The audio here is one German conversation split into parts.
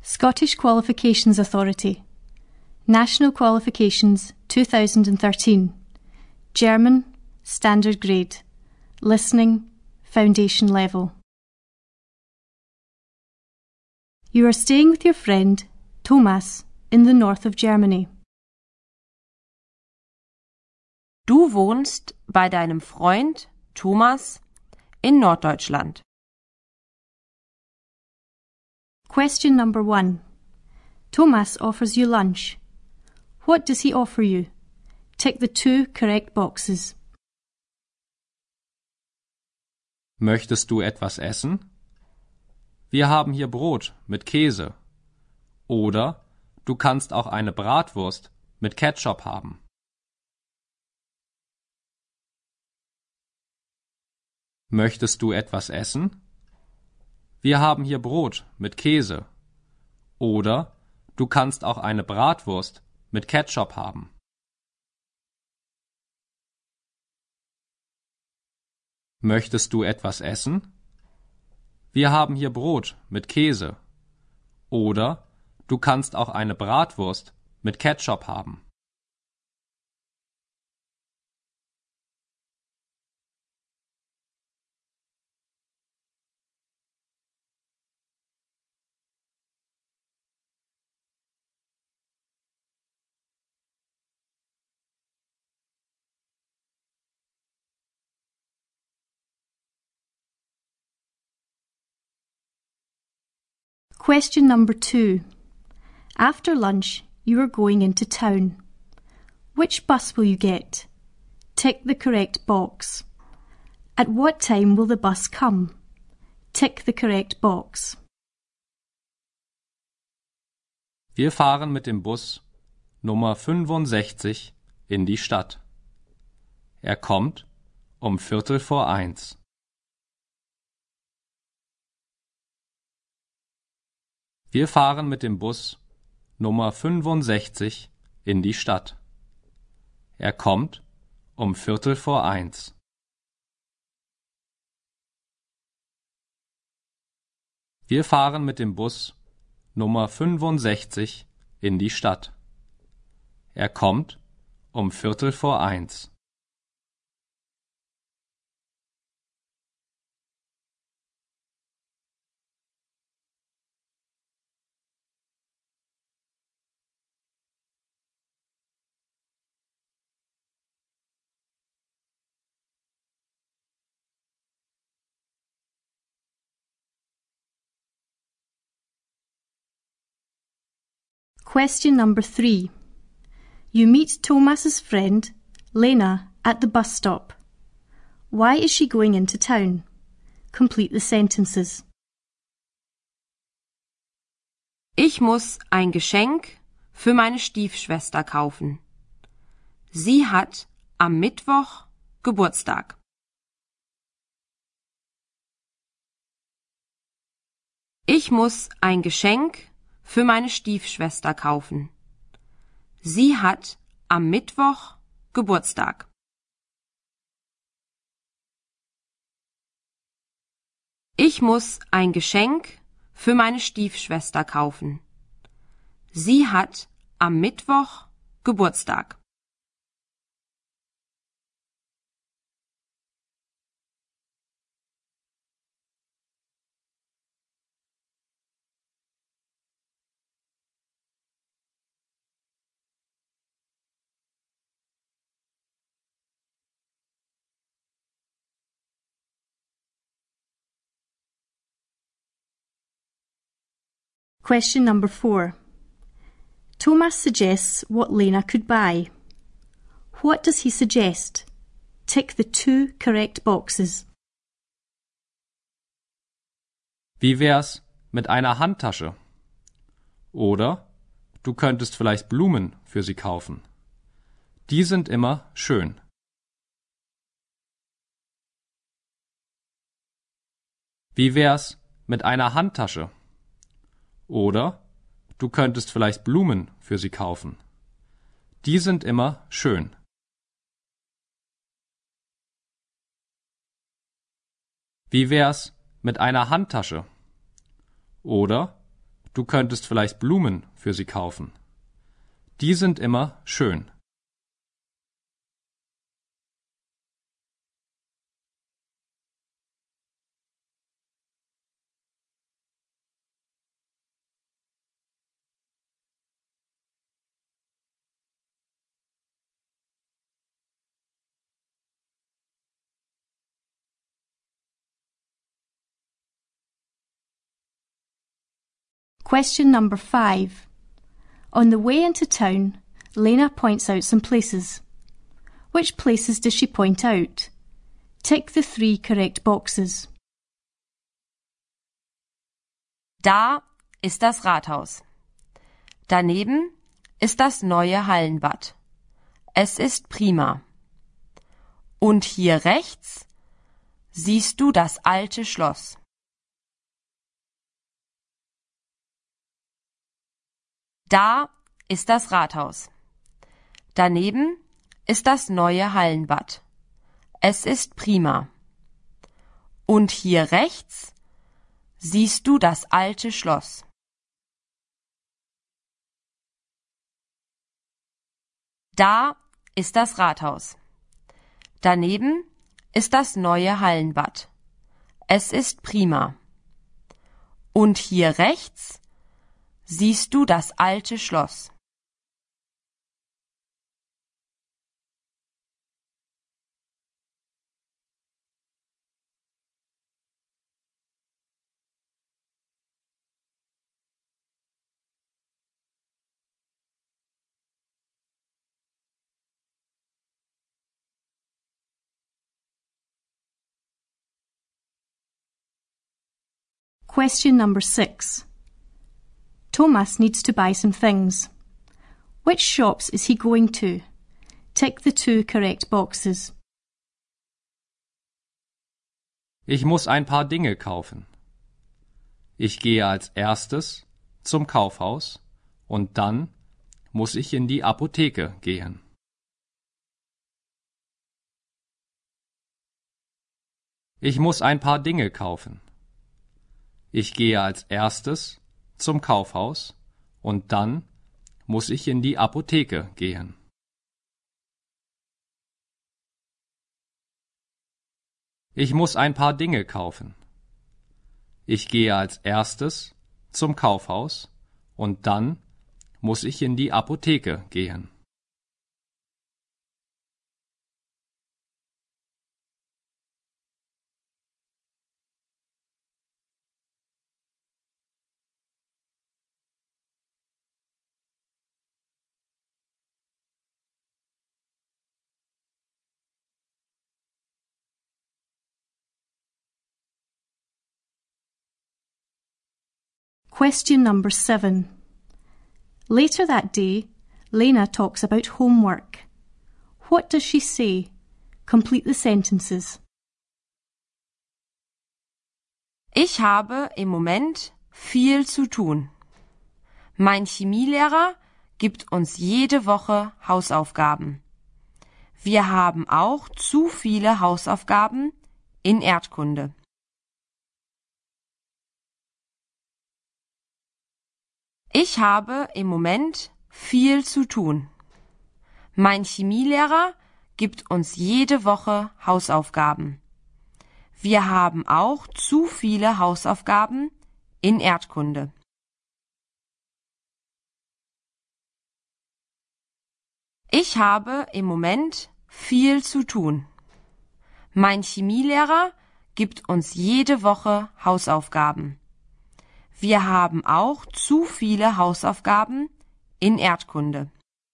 Scottish Qualifications Authority. National Qualifications 2013. German, Standard Grade. Listening, Foundation Level. You are staying with your friend, Thomas, in the north of Germany. Du wohnst bei deinem Freund Thomas in Norddeutschland. Question number 1. Thomas offers you lunch. What does he offer you? Tick the 2 correct boxes. Möchtest du etwas essen? Wir haben hier Brot mit Käse. Oder du kannst auch eine Bratwurst mit Ketchup haben. Möchtest du etwas essen? Wir haben hier Brot mit Käse. Oder du kannst auch eine Bratwurst mit Ketchup haben. Möchtest du etwas essen? Wir haben hier Brot mit Käse. Oder du kannst auch eine Bratwurst mit Ketchup haben. Question number 2. After lunch, you are going into town. Which bus will you get? Tick the correct box. At what time will the bus come? Tick the correct box. Wir fahren mit dem Bus Nummer 65 in die Stadt. Er kommt um 1:15. Wir fahren mit dem Bus Nummer 65 in die Stadt. Er kommt um 1:15. Wir fahren mit dem Bus Nummer 65 in die Stadt. Er kommt um 1:15. Question number 3. You meet Thomas's friend, Lena, at the bus stop. Why is she going into town? Complete the sentences. Ich muss ein Geschenk für meine Stiefschwester kaufen. Sie hat am Mittwoch Geburtstag. Ich muss ein Geschenk für meine Stiefschwester kaufen. Sie hat am Mittwoch Geburtstag. Ich muss ein Geschenk für meine Stiefschwester kaufen. Sie hat am Mittwoch Geburtstag. Question number 4. Thomas suggests what Lena could buy. What does he suggest? Tick the 2 correct boxes. Wie wär's mit einer Handtasche? Oder du könntest vielleicht Blumen für sie kaufen. Die sind immer schön. Wie wär's mit einer Handtasche? Oder du könntest vielleicht Blumen für sie kaufen. Die sind immer schön. Wie wär's mit einer Handtasche? Oder Du könntest vielleicht Blumen für sie kaufen. Die sind immer schön. Question number 5. On the way into town, Lena points out some places. Which places does she point out? Tick the 3 correct boxes. Da ist das Rathaus. Daneben ist das neue Hallenbad. Es ist prima. Und hier rechts siehst du das alte Schloss. Da ist das Rathaus. Daneben ist das neue Hallenbad. Es ist prima. Und hier rechts siehst du das alte Schloss. Da ist das Rathaus. Daneben ist das neue Hallenbad. Es ist prima. Und hier rechts siehst du das alte Schloss. Question number 6. Thomas needs to buy some things. Which shops is he going to? Tick the 2 correct boxes. Ich muss ein paar Dinge kaufen. Ich gehe als erstes zum Kaufhaus und dann muss ich in die Apotheke gehen. Ich muss ein paar Dinge kaufen. Ich gehe als erstes zum Kaufhaus und dann muss ich in die Apotheke gehen. Ich muss ein paar Dinge kaufen. Ich gehe als erstes zum Kaufhaus und dann muss ich in die Apotheke gehen. Question number 7. Later that day, Lena talks about homework. What does she say? Complete the sentences. Ich habe im Moment viel zu tun. Mein Chemielehrer gibt uns jede Woche Hausaufgaben. Wir haben auch zu viele Hausaufgaben in Erdkunde. Ich habe im Moment viel zu tun. Mein Chemielehrer gibt uns jede Woche Hausaufgaben. Wir haben auch zu viele Hausaufgaben in Erdkunde. Ich habe im Moment viel zu tun. Mein Chemielehrer gibt uns jede Woche Hausaufgaben. Wir haben auch zu viele Hausaufgaben in Erdkunde.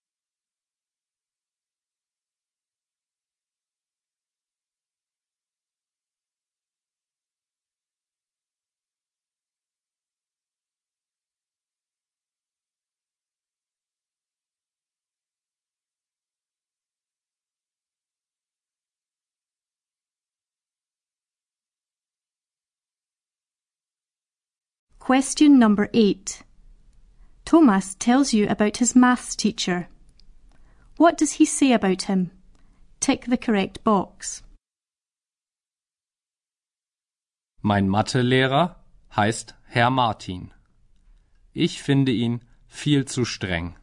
Question number 8. Thomas tells you about his maths teacher. What does he say about him? Tick the correct box. Mein Mathelehrer heißt Herr Martin. Ich finde ihn viel zu streng.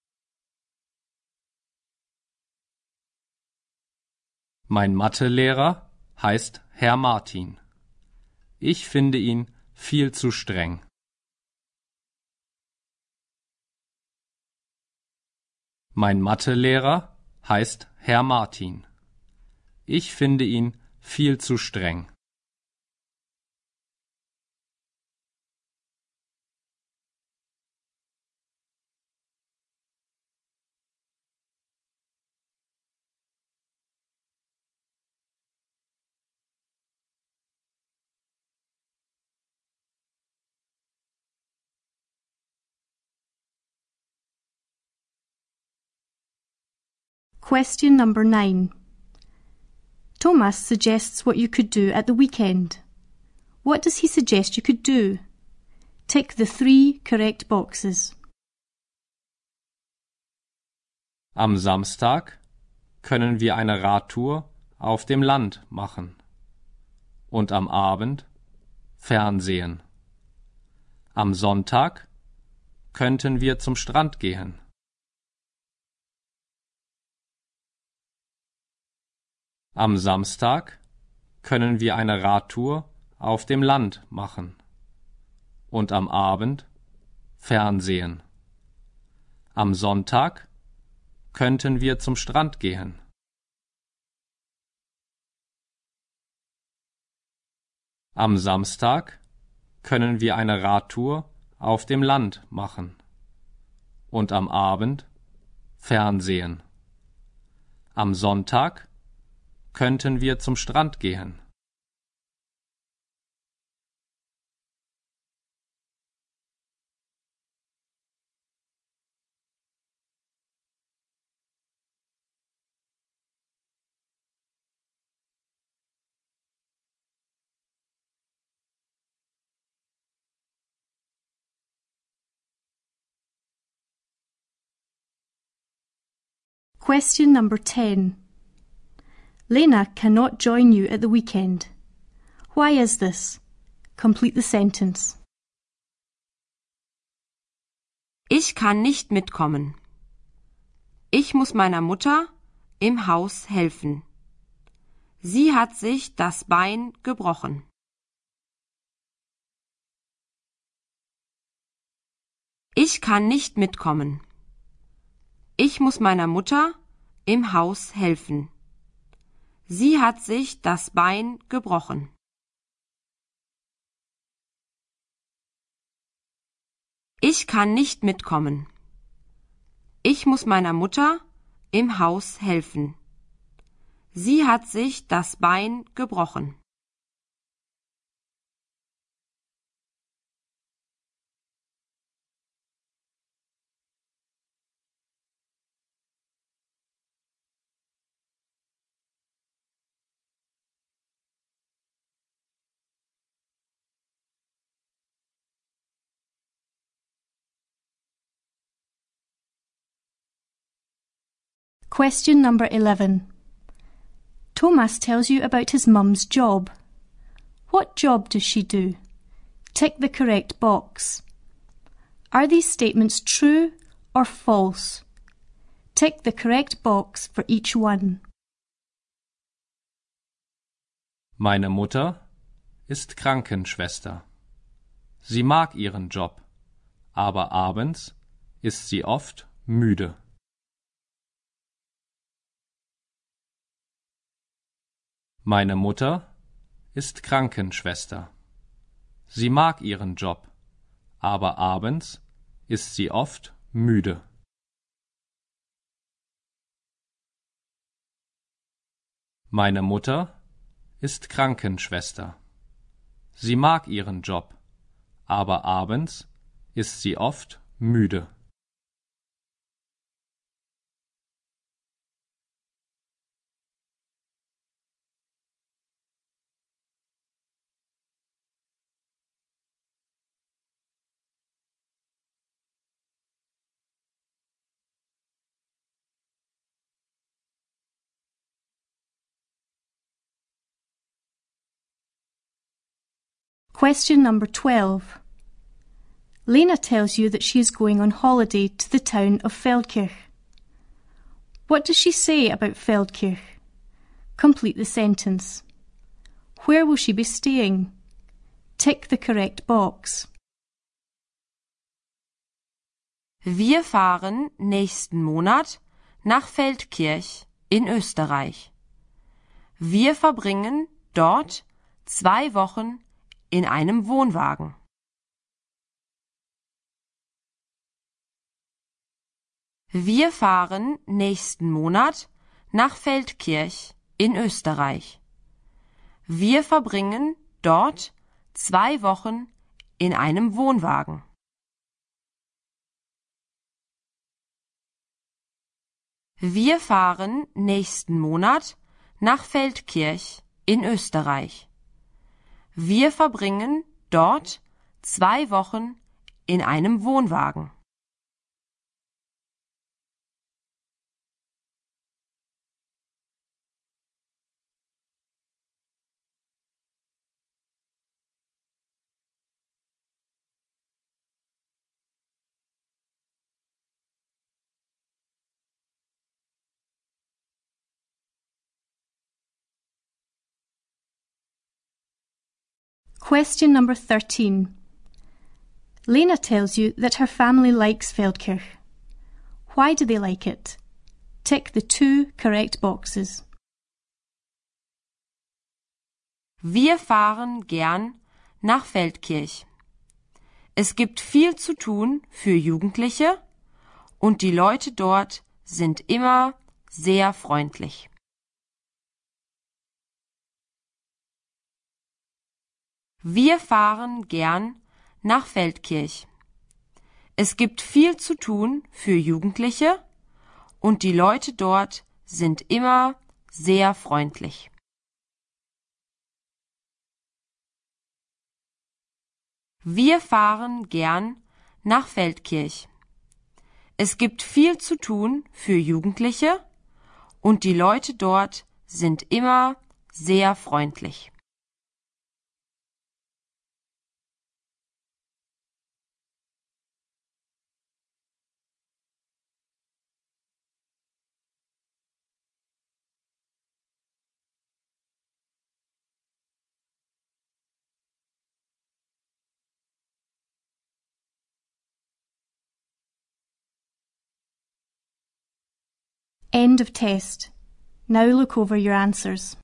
Mein Mathelehrer heißt Herr Martin. Ich finde ihn viel zu streng. Mein Mathelehrer heißt Herr Martin. Ich finde ihn viel zu streng. Question number 9. Thomas suggests what you could do at the weekend. What does he suggest you could do? Tick the 3 correct boxes. Am Samstag können wir eine Radtour auf dem Land machen. Und am Abend Fernsehen. Am Sonntag könnten wir zum Strand gehen. Am Samstag können wir eine Radtour auf dem Land machen. Und am Abend Fernsehen. Am Sonntag könnten wir zum Strand gehen. Am Samstag können wir eine Radtour auf dem Land machen. Und am Abend Fernsehen. Am Sonntag könnten wir zum Strand gehen. Question number 10. Lena cannot join you at the weekend. Why is this? Complete the sentence. Ich kann nicht mitkommen. Ich muss meiner Mutter im Haus helfen. Sie hat sich das Bein gebrochen. Ich kann nicht mitkommen. Ich muss meiner Mutter im Haus helfen. Sie hat sich das Bein gebrochen. Ich kann nicht mitkommen. Ich muss meiner Mutter im Haus helfen. Sie hat sich das Bein gebrochen. Question number 11. Thomas tells you about his mum's job. What job does she do? Tick the correct box. Are these statements true or false? Tick the correct box for each one. Meine Mutter ist Krankenschwester. Sie mag ihren Job, aber abends ist sie oft müde. Meine Mutter ist Krankenschwester. Sie mag ihren Job, aber abends ist sie oft müde. Meine Mutter ist Krankenschwester. Sie mag ihren Job, aber abends ist sie oft müde. Question number 12. Lena tells you that she is going on holiday to the town of Feldkirch. What does she say about Feldkirch? Complete the sentence. Where will she be staying? Tick the correct box. Wir fahren nächsten Monat nach Feldkirch in Österreich. Wir verbringen dort 2 Wochen in einem Wohnwagen. Wir fahren nächsten Monat nach Feldkirch in Österreich. Wir verbringen dort 2 Wochen in einem Wohnwagen. Wir fahren nächsten Monat nach Feldkirch in Österreich. Wir verbringen dort 2 Wochen in einem Wohnwagen. Question number 13. Lena tells you that her family likes Feldkirch. Why do they like it? Tick the 2 correct boxes. Wir fahren gern nach Feldkirch. Es gibt viel zu tun für Jugendliche und die Leute dort sind immer sehr freundlich. Wir fahren gern nach Feldkirch. Es gibt viel zu tun für Jugendliche und die Leute dort sind immer sehr freundlich. Wir fahren gern nach Feldkirch. Es gibt viel zu tun für Jugendliche und die Leute dort sind immer sehr freundlich. End of test. Now look over your answers.